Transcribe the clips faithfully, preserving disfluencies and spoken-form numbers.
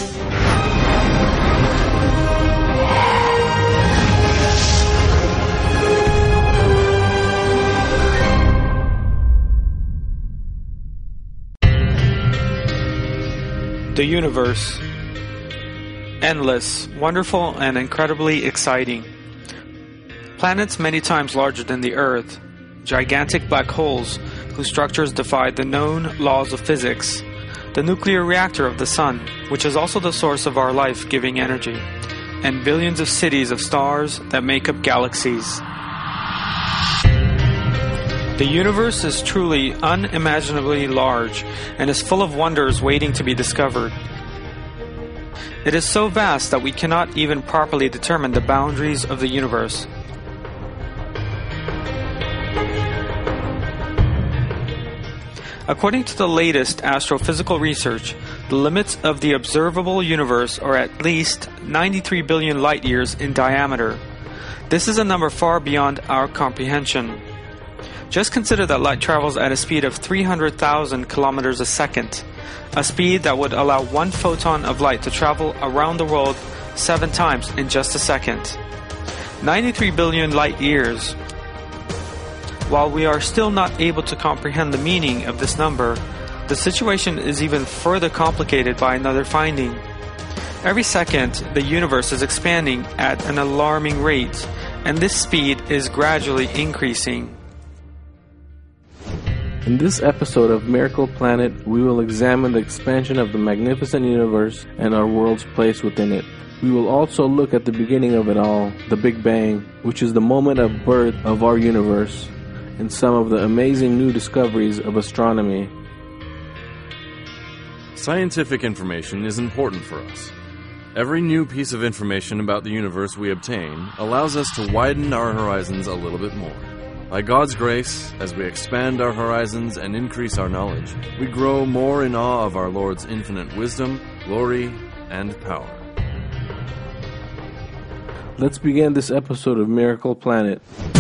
The universe. Endless, wonderful, and incredibly exciting. Planets many times larger than the Earth. Gigantic black holes whose structures defy the known laws of physics. The nuclear reactor of the Sun, which is also the source of our life-giving energy. And billions of cities of stars that make up galaxies. The universe is truly unimaginably large and is full of wonders waiting to be discovered. It is so vast that we cannot even properly determine the boundaries of the universe. According to the latest astrophysical research, the limits of the observable universe are at least ninety-three billion light years in diameter. This is a number far beyond our comprehension. Just consider that light travels at a speed of three hundred thousand kilometers a second, a speed that would allow one photon of light to travel around the world seven times in just a second. ninety-three billion light years. While we are still not able to comprehend the meaning of this number, the situation is even further complicated by another finding. Every second, the universe is expanding at an alarming rate, and this speed is gradually increasing. In this episode of Miracle Planet, we will examine the expansion of the magnificent universe and our world's place within it. We will also look at the beginning of it all, the Big Bang, which is the moment of birth of our universe, and some of the amazing new discoveries of astronomy. Scientific information is important for us. Every new piece of information about the universe we obtain allows us to widen our horizons a little bit more. By God's grace, as we expand our horizons and increase our knowledge, we grow more in awe of our Lord's infinite wisdom, glory, and power. Let's begin this episode of Miracle Planet.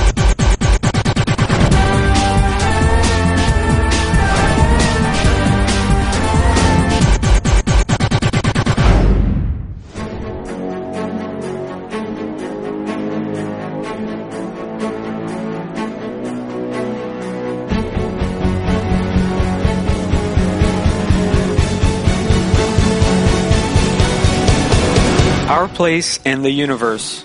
Our place in the universe.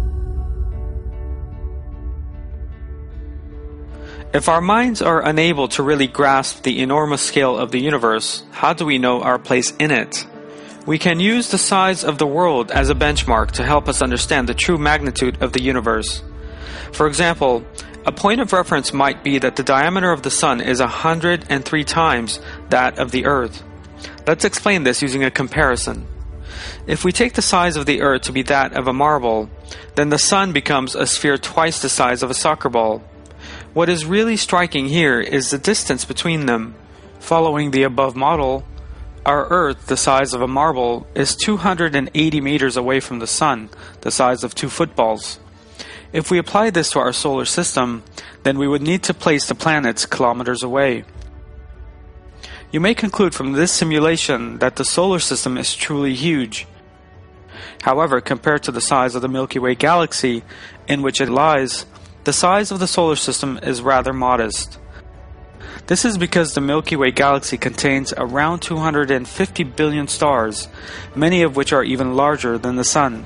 If our minds are unable to really grasp the enormous scale of the universe, how do we know our place in it? We can use the size of the world as a benchmark to help us understand the true magnitude of the universe. For example, a point of reference might be that the diameter of the Sun is one hundred three times that of the Earth. Let's explain this using a comparison. If we take the size of the Earth to be that of a marble, then the Sun becomes a sphere twice the size of a soccer ball. What is really striking here is the distance between them. Following the above model, our Earth, the size of a marble, is two hundred eighty meters away from the Sun, the size of two footballs. If we apply this to our solar system, then we would need to place the planets kilometers away. You may conclude from this simulation that the solar system is truly huge. However, compared to the size of the Milky Way galaxy in which it lies, the size of the solar system is rather modest. This is because the Milky Way galaxy contains around two hundred fifty billion stars, many of which are even larger than the Sun.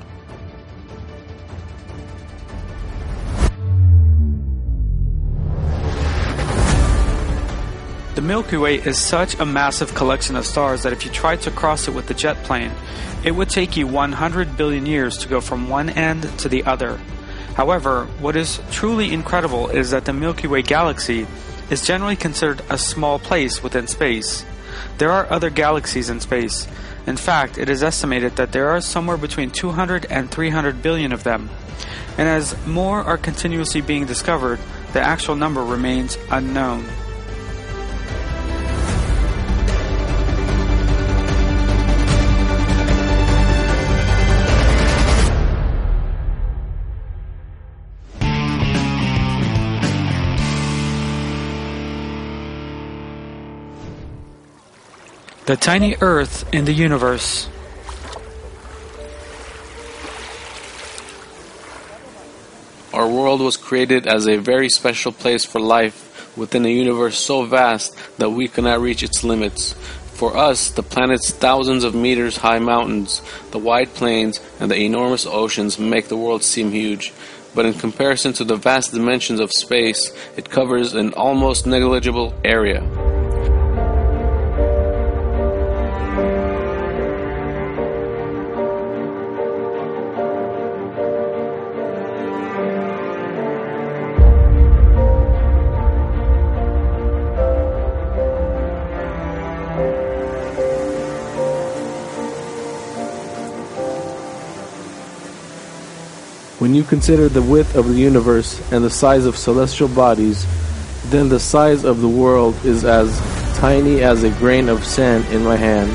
The Milky Way is such a massive collection of stars that if you tried to cross it with a jet plane, it would take you one hundred billion years to go from one end to the other. However, what is truly incredible is that the Milky Way galaxy is generally considered a small place within space. There are other galaxies in space. In fact, it is estimated that there are somewhere between two hundred and three hundred billion of them. And as more are continuously being discovered, the actual number remains unknown. The tiny Earth in the universe. Our world was created as a very special place for life within a universe so vast that we cannot reach its limits. For us, the planet's thousands of meters high mountains, the wide plains, and the enormous oceans make the world seem huge. But in comparison to the vast dimensions of space, it covers an almost negligible area. When you consider the width of the universe and the size of celestial bodies, then the size of the world is as tiny as a grain of sand in my hand.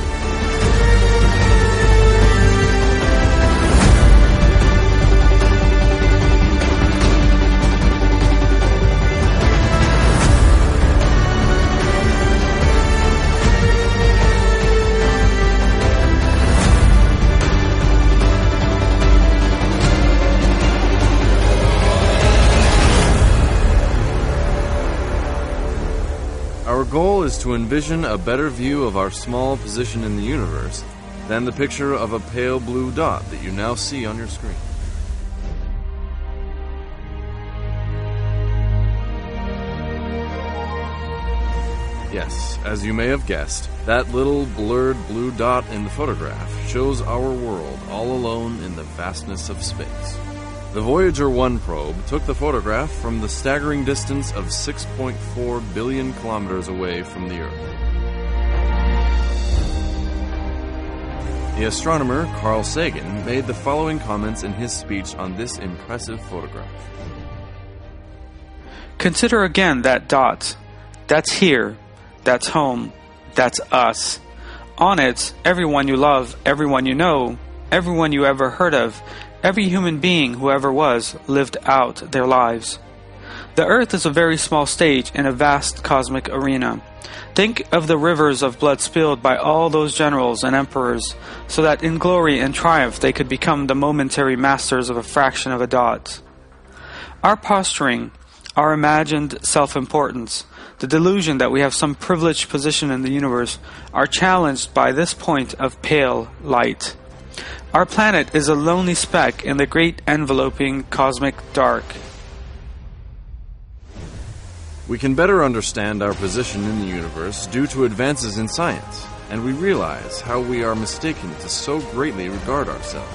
Our goal is to envision a better view of our small position in the universe than the picture of a pale blue dot that you now see on your screen. Yes, as you may have guessed, that little blurred blue dot in the photograph shows our world all alone in the vastness of space. The Voyager one probe took the photograph from the staggering distance of six point four billion kilometers away from the Earth. The astronomer Carl Sagan made the following comments in his speech on this impressive photograph. Consider again that dot. That's here. That's home. That's us. On it, everyone you love, everyone you know, everyone you ever heard of, every human being who ever was lived out their lives. The Earth is a very small stage in a vast cosmic arena. Think of the rivers of blood spilled by all those generals and emperors, so that in glory and triumph they could become the momentary masters of a fraction of a dot. Our posturing, our imagined self-importance, the delusion that we have some privileged position in the universe, are challenged by this point of pale light. Our planet is a lonely speck in the great enveloping cosmic dark. We can better understand our position in the universe due to advances in science, and we realize how we are mistaken to so greatly regard ourselves.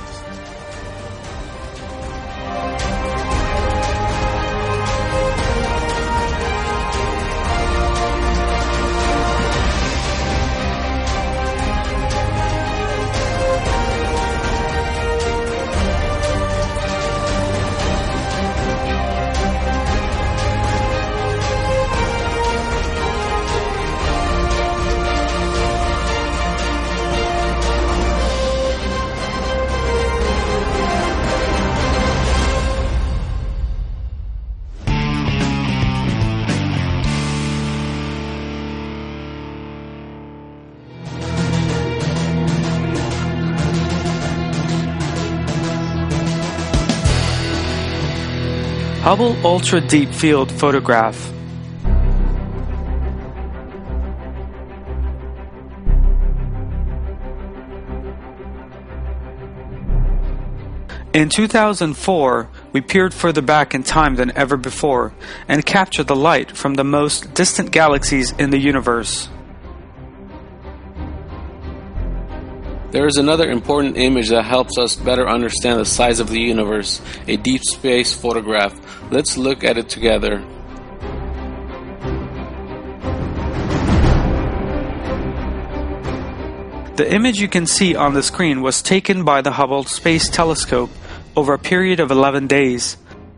Hubble Ultra Deep Field Photograph. In two thousand four, we peered further back in time than ever before and captured the light from the most distant galaxies in the universe. There is another important image that helps us better understand the size of the universe, a deep space photograph. Let's look at it together. The image you can see on the screen was taken by the Hubble Space Telescope over a period of eleven days.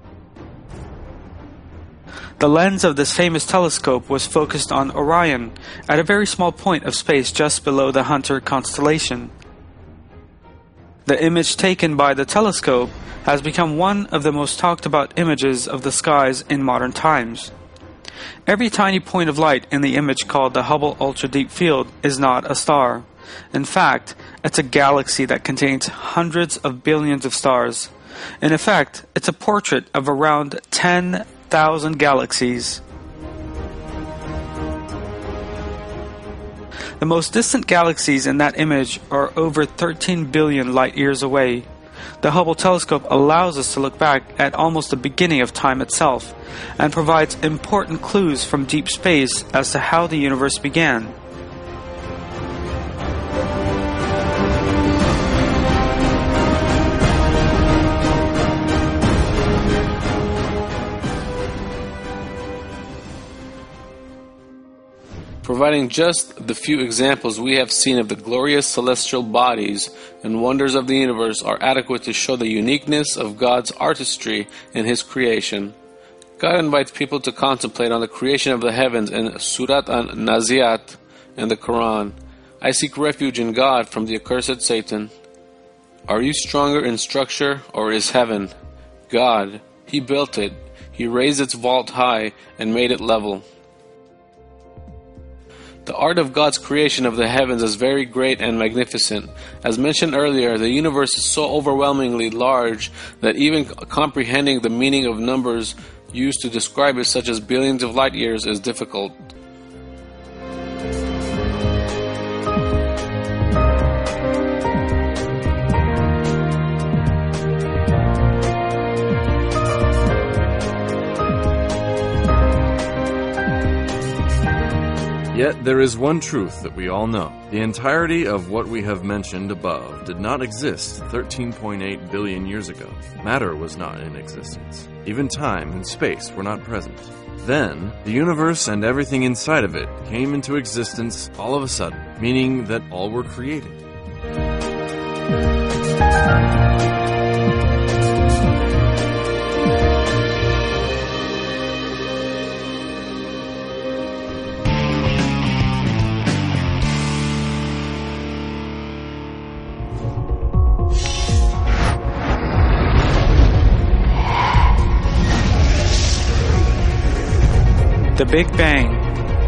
The lens of this famous telescope was focused on Orion, at a very small point of space just below the Hunter constellation. The image taken by the telescope has become one of the most talked about images of the skies in modern times. Every tiny point of light in the image called the Hubble Ultra Deep Field is not a star. In fact, it's a galaxy that contains hundreds of billions of stars. In effect, it's a portrait of around ten thousand galaxies. The most distant galaxies in that image are over thirteen billion light-years away. The Hubble telescope allows us to look back at almost the beginning of time itself, and provides important clues from deep space as to how the universe began. Providing just the few examples we have seen of the glorious celestial bodies and wonders of the universe are adequate to show the uniqueness of God's artistry in His creation. God invites people to contemplate on the creation of the heavens in Surat an-Naziat in the Quran. I seek refuge in God from the accursed Satan. Are you stronger in structure, or is heaven? God, He built it. He raised its vault high and made it level. The art of God's creation of the heavens is very great and magnificent. As mentioned earlier, the universe is so overwhelmingly large that even comprehending the meaning of numbers used to describe it, such as billions of light years, is difficult. Yet there is one truth that we all know. The entirety of what we have mentioned above did not exist thirteen point eight billion years ago. Matter was not in existence. Even time and space were not present. Then, the universe and everything inside of it came into existence all of a sudden, meaning that all were created. The Big Bang.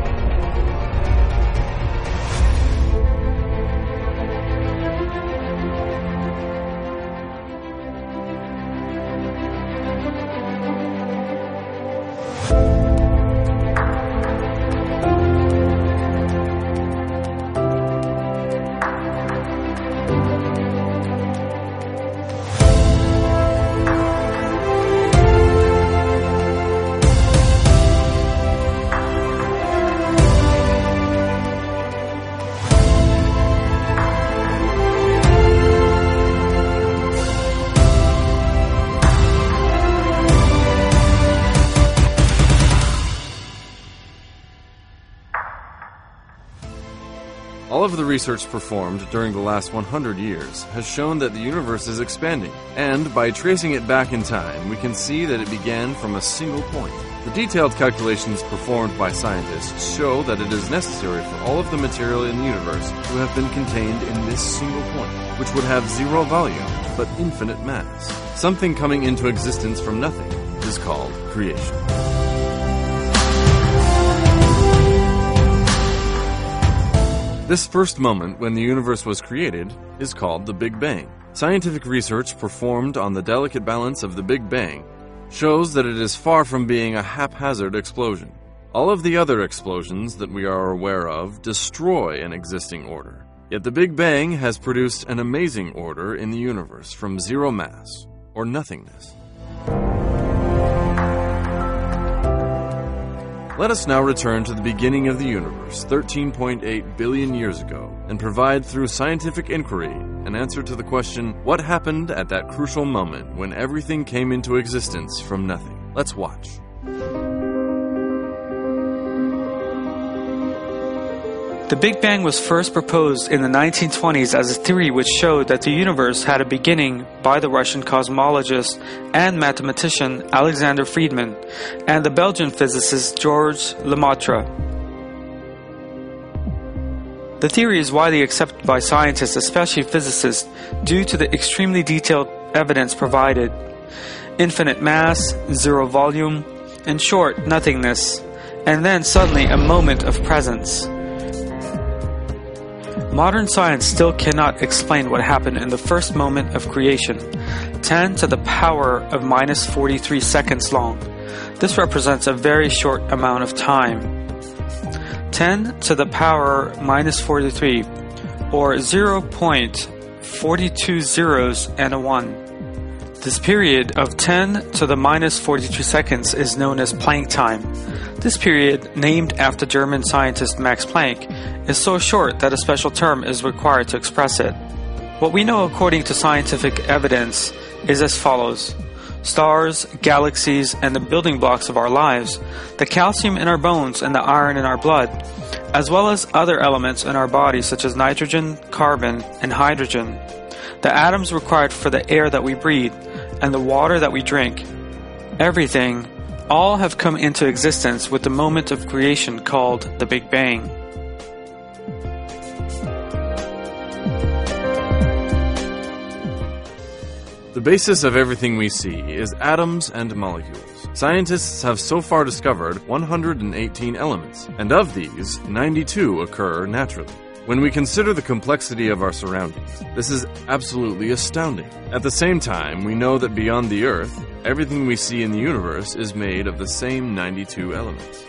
All of the research performed during the last one hundred years has shown that the universe is expanding, and by tracing it back in time, we can see that it began from a single point. The detailed calculations performed by scientists show that it is necessary for all of the material in the universe to have been contained in this single point, which would have zero volume, but infinite mass. Something coming into existence from nothing is called creation. This first moment when the universe was created is called the Big Bang. Scientific research performed on the delicate balance of the Big Bang shows that it is far from being a haphazard explosion. All of the other explosions that we are aware of destroy an existing order. Yet the Big Bang has produced an amazing order in the universe from zero mass, or nothingness. Let us now return to the beginning of the universe, thirteen point eight billion years ago, and provide through scientific inquiry an answer to the question, what happened at that crucial moment when everything came into existence from nothing? Let's watch. The Big Bang was first proposed in the nineteen twenties as a theory which showed that the universe had a beginning by the Russian cosmologist and mathematician Alexander Friedmann and the Belgian physicist Georges Lemaitre. The theory is widely accepted by scientists, especially physicists, due to the extremely detailed evidence provided. Infinite mass, zero volume, in short, nothingness, and then suddenly a moment of presence. Modern science still cannot explain what happened in the first moment of creation. ten to the power of minus forty-three seconds long. This represents a very short amount of time. ten to the power minus forty-three, or zero point four two zeros and a one. This period of ten to the minus forty-two seconds is known as Planck time. This period, named after German scientist Max Planck, is so short that a special term is required to express it. What we know according to scientific evidence is as follows. Stars, galaxies, and the building blocks of our lives, the calcium in our bones and the iron in our blood, as well as other elements in our bodies such as nitrogen, carbon, and hydrogen, the atoms required for the air that we breathe, and the water that we drink. Everything, all have come into existence with the moment of creation called the Big Bang. The basis of everything we see is atoms and molecules. Scientists have so far discovered one hundred eighteen elements, and of these, ninety-two occur naturally. When we consider the complexity of our surroundings, this is absolutely astounding. At the same time, we know that beyond the Earth, everything we see in the universe is made of the same ninety-two elements.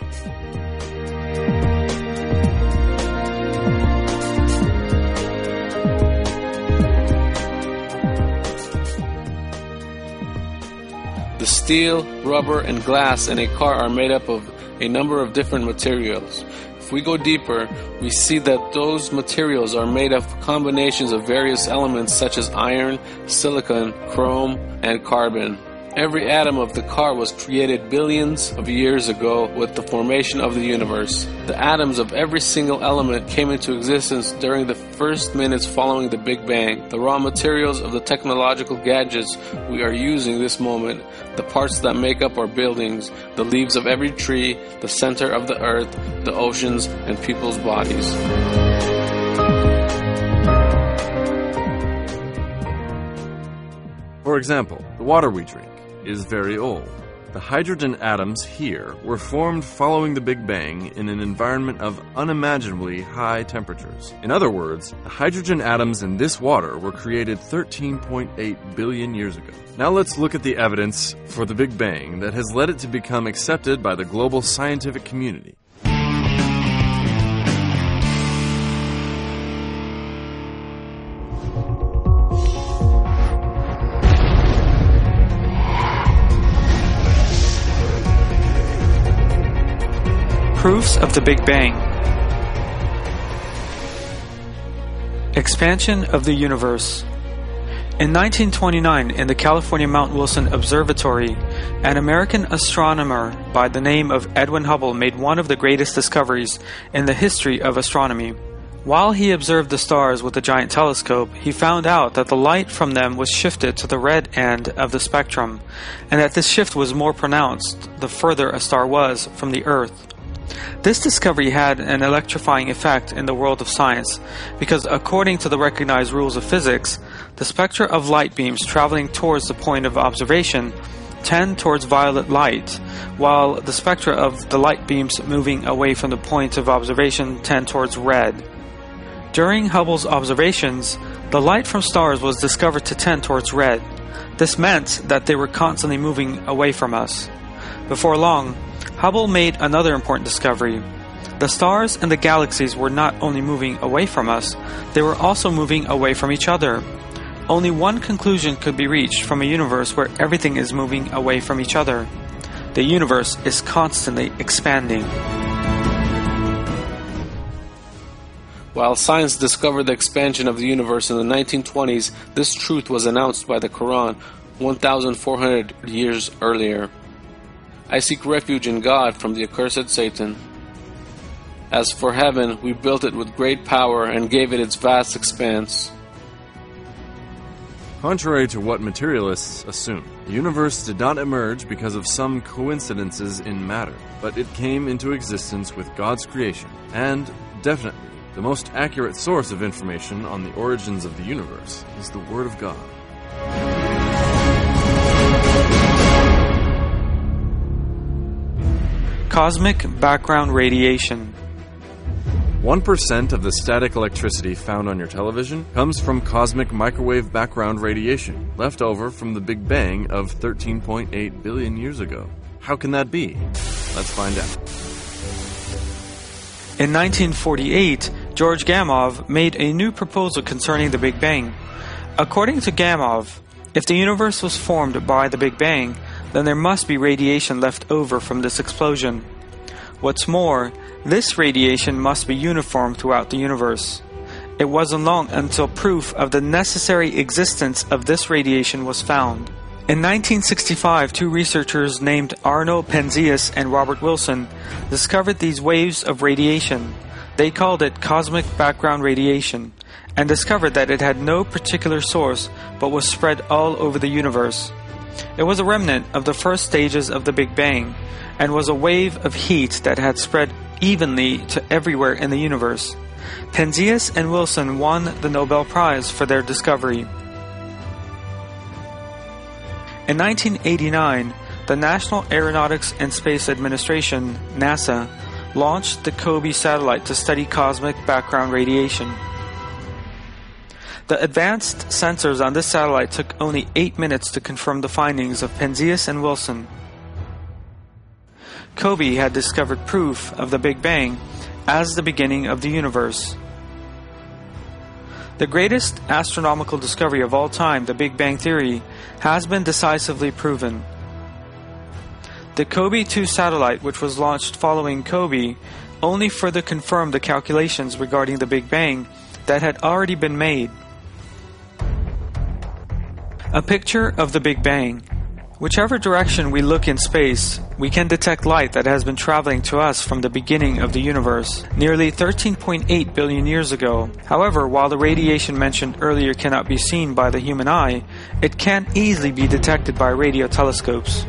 The steel, rubber, and glass in a car are made up of a number of different materials. If we go deeper, we see that those materials are made of combinations of various elements such as iron, silicon, chrome, and carbon. Every atom of the car was created billions of years ago with the formation of the universe. The atoms of every single element came into existence during the first minutes following the Big Bang. The raw materials of the technological gadgets we are using this moment, the parts that make up our buildings, the leaves of every tree, the center of the earth, the oceans, and people's bodies. For example, the water we drink is very old. The hydrogen atoms here were formed following the Big Bang in an environment of unimaginably high temperatures. In other words, the hydrogen atoms in this water were created thirteen point eight billion years ago. Now let's look at the evidence for the Big Bang that has led it to become accepted by the global scientific community. Proofs of the Big Bang. Expansion of the universe. In nineteen twenty-nine, in the California Mount Wilson Observatory, an American astronomer by the name of Edwin Hubble made one of the greatest discoveries in the history of astronomy. While he observed the stars with a giant telescope, he found out that the light from them was shifted to the red end of the spectrum, and that this shift was more pronounced the further a star was from the Earth. This discovery had an electrifying effect in the world of science because, according to the recognized rules of physics, the spectra of light beams traveling towards the point of observation tend towards violet light, while the spectra of the light beams moving away from the point of observation tend towards red. During Hubble's observations, the light from stars was discovered to tend towards red. This meant that they were constantly moving away from us. Before long, Hubble made another important discovery. The stars and the galaxies were not only moving away from us, they were also moving away from each other. Only one conclusion could be reached from a universe where everything is moving away from each other. The universe is constantly expanding. While science discovered the expansion of the universe in the nineteen twenties, this truth was announced by the Quran one thousand four hundred years earlier. I seek refuge in God from the accursed Satan. As for heaven, we built it with great power and gave it its vast expanse. Contrary to what materialists assume, the universe did not emerge because of some coincidences in matter, but it came into existence with God's creation, and definitely the most accurate source of information on the origins of the universe is the Word of God. Cosmic background radiation. one percent of the static electricity found on your television comes from cosmic microwave background radiation left over from the Big Bang of thirteen point eight billion years ago. How can that be? Let's find out. In nineteen forty-eight, George Gamow made a new proposal concerning the Big Bang. According to Gamow, if the universe was formed by the Big Bang, then there must be radiation left over from this explosion. What's more, this radiation must be uniform throughout the universe. It wasn't long until proof of the necessary existence of this radiation was found. In nineteen sixty-five, two researchers named Arno Penzias and Robert Wilson discovered these waves of radiation. They called it cosmic background radiation, and discovered that it had no particular source but was spread all over the universe. It was a remnant of the first stages of the Big Bang, and was a wave of heat that had spread evenly to everywhere in the universe. Penzias and Wilson won the Nobel Prize for their discovery. In nineteen eighty-nine, the National Aeronautics and Space Administration, NASA, launched the COBE satellite to study cosmic background radiation. The advanced sensors on this satellite took only eight minutes to confirm the findings of Penzias and Wilson. COBE had discovered proof of the Big Bang as the beginning of the universe. The greatest astronomical discovery of all time, the Big Bang Theory, has been decisively proven. The COBE two satellite, which was launched following COBE, only further confirmed the calculations regarding the Big Bang that had already been made. A picture of the Big Bang. Whichever direction we look in space, we can detect light that has been traveling to us from the beginning of the universe, nearly thirteen point eight billion years ago. However, while the radiation mentioned earlier cannot be seen by the human eye, it can easily be detected by radio telescopes.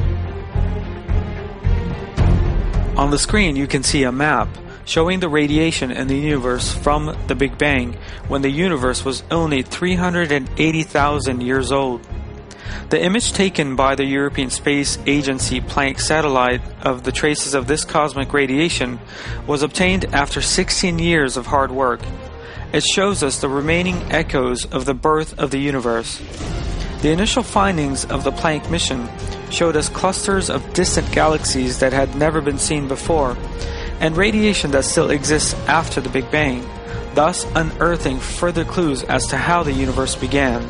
On the screen you can see a map showing the radiation in the universe from the Big Bang when the universe was only three hundred eighty thousand years old. The image taken by the European Space Agency Planck satellite of the traces of this cosmic radiation was obtained after sixteen years of hard work. It shows us the remaining echoes of the birth of the universe. The initial findings of the Planck mission showed us clusters of distant galaxies that had never been seen before, and radiation that still exists after the Big Bang, thus unearthing further clues as to how the universe began.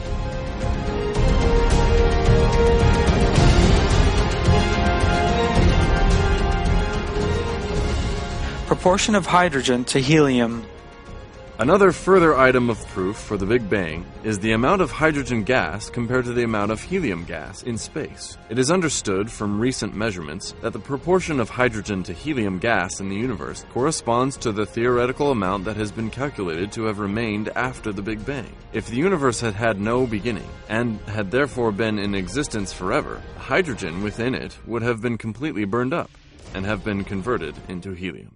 Proportion of hydrogen to helium. Another further item of proof for the Big Bang is the amount of hydrogen gas compared to the amount of helium gas in space. It is understood from recent measurements that the proportion of hydrogen to helium gas in the universe corresponds to the theoretical amount that has been calculated to have remained after the Big Bang. If the universe had had no beginning, and had therefore been in existence forever, hydrogen within it would have been completely burned up, and have been converted into helium.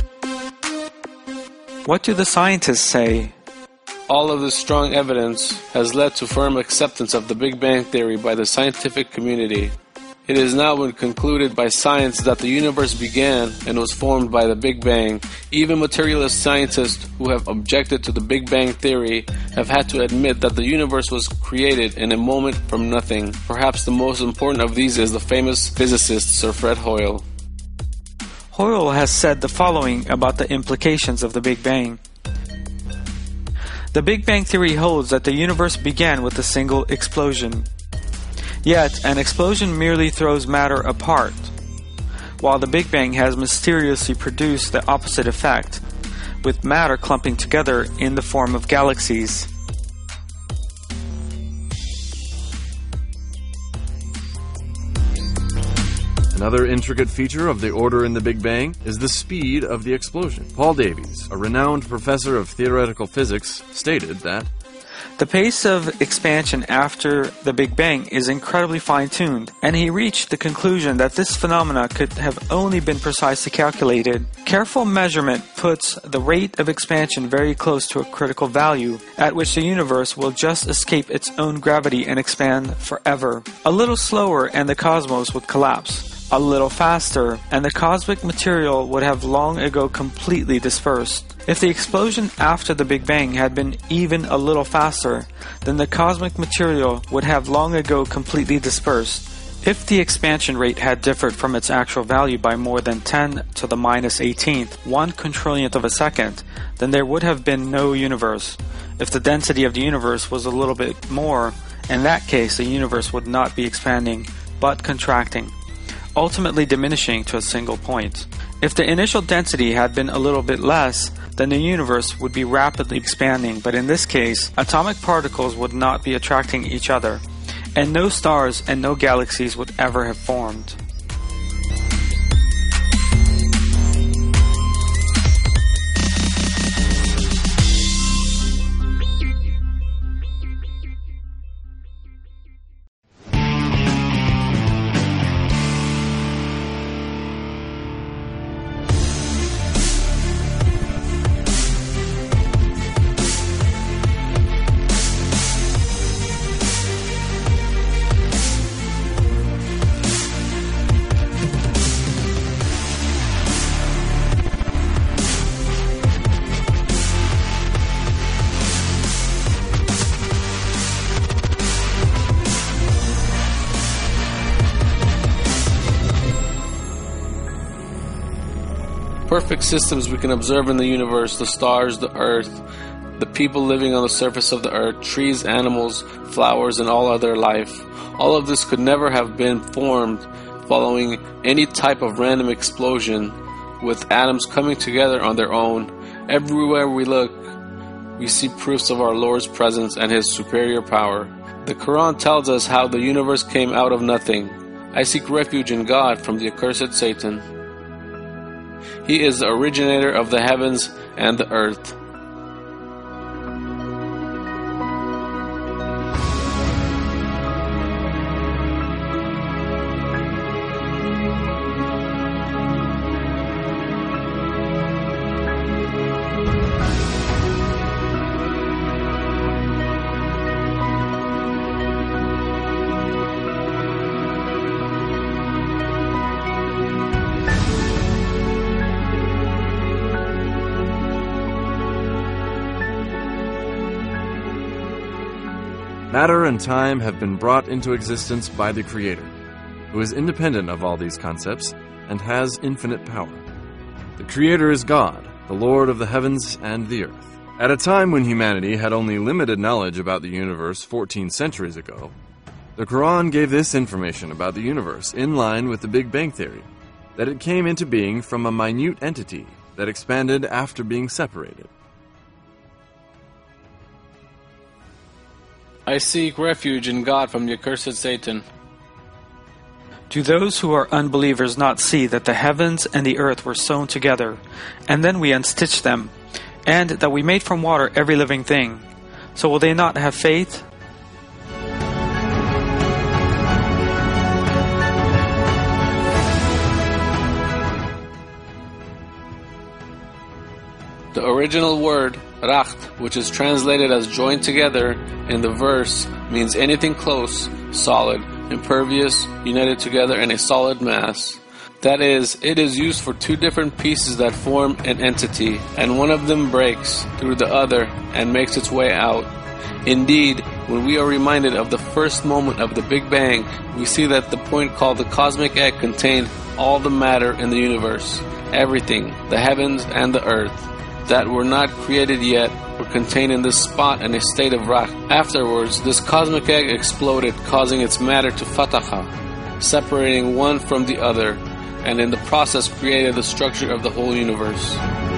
What do the scientists say? All of this strong evidence has led to firm acceptance of the Big Bang Theory by the scientific community. It has now been concluded by science that the universe began and was formed by the Big Bang. Even materialist scientists who have objected to the Big Bang Theory have had to admit that the universe was created in a moment from nothing. Perhaps the most important of these is the famous physicist Sir Fred Hoyle. Hoyle has said the following about the implications of the Big Bang. The Big Bang Theory holds that the universe began with a single explosion. Yet, an explosion merely throws matter apart, while the Big Bang has mysteriously produced the opposite effect, with matter clumping together in the form of galaxies. Another intricate feature of the order in the Big Bang is the speed of the explosion. Paul Davies, a renowned professor of theoretical physics, stated that the pace of expansion after the Big Bang is incredibly fine-tuned, and he reached the conclusion that this phenomena could have only been precisely calculated. Careful measurement puts the rate of expansion very close to a critical value, at which the universe will just escape its own gravity and expand forever. A little slower and the cosmos would collapse. a little faster, and the cosmic material would have long ago completely dispersed. If the explosion after the Big Bang had been even a little faster, then the cosmic material would have long ago completely dispersed. If the expansion rate had differed from its actual value by more than ten to the minus eighteenth, one quintrillionth of a second, then there would have been no universe. If the density of the universe was a little bit more, in that case the universe would not be expanding, but contracting, ultimately diminishing to a single point. If the initial density had been a little bit less, then the universe would be rapidly expanding, but in this case, atomic particles would not be attracting each other, and no stars and no galaxies would ever have formed. Perfect systems we can observe in the universe, the stars, the earth, the people living on the surface of the earth, trees, animals, flowers, and all other life. All of this could never have been formed following any type of random explosion, with atoms coming together on their own. Everywhere we look, we see proofs of our Lord's presence and His superior power. The Quran tells us how the universe came out of nothing. I seek refuge in God from the accursed Satan. He is the originator of the heavens and the earth. Matter and time have been brought into existence by the Creator, who is independent of all these concepts and has infinite power. The Creator is God, the Lord of the heavens and the earth. At a time when humanity had only limited knowledge about the universe fourteen centuries ago, the Quran gave this information about the universe in line with the Big Bang Theory, that it came into being from a minute entity that expanded after being separated. I seek refuge in God from the accursed Satan. Do those who are unbelievers not see that the heavens and the earth were sewn together, and then we unstitched them, and that we made from water every living thing? So will they not have faith? The original word, rakht, which is translated as joined together in the verse, means anything close, solid, impervious, united together in a solid mass. That is, it is used for two different pieces that form an entity, and one of them breaks through the other and makes its way out. Indeed, when we are reminded of the first moment of the Big Bang, we see that the point called the cosmic egg contained all the matter in the universe, everything, the heavens and the earth, that were not created yet were contained in this spot in a state of rakht. Afterwards, this cosmic egg exploded, causing its matter to fataha, separating one from the other, and in the process created the structure of the whole universe.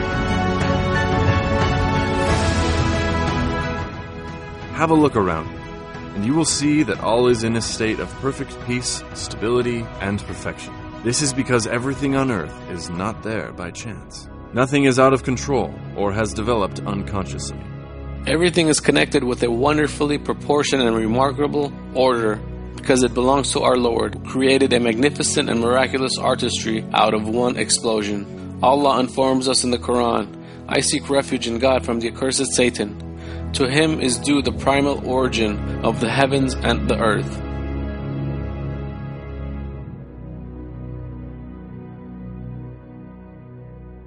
Have a look around you, and you will see that all is in a state of perfect peace, stability, and perfection. This is because everything on earth is not there by chance. Nothing is out of control or has developed unconsciously. Everything is connected with a wonderfully proportioned and remarkable order, because it belongs to our Lord, who created a magnificent and miraculous artistry out of one explosion. Allah informs us in the Quran, I seek refuge in God from the accursed Satan. To him is due the primal origin of the heavens and the earth.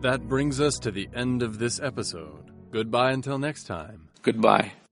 That brings us to the end of this episode. Goodbye until next time. Goodbye.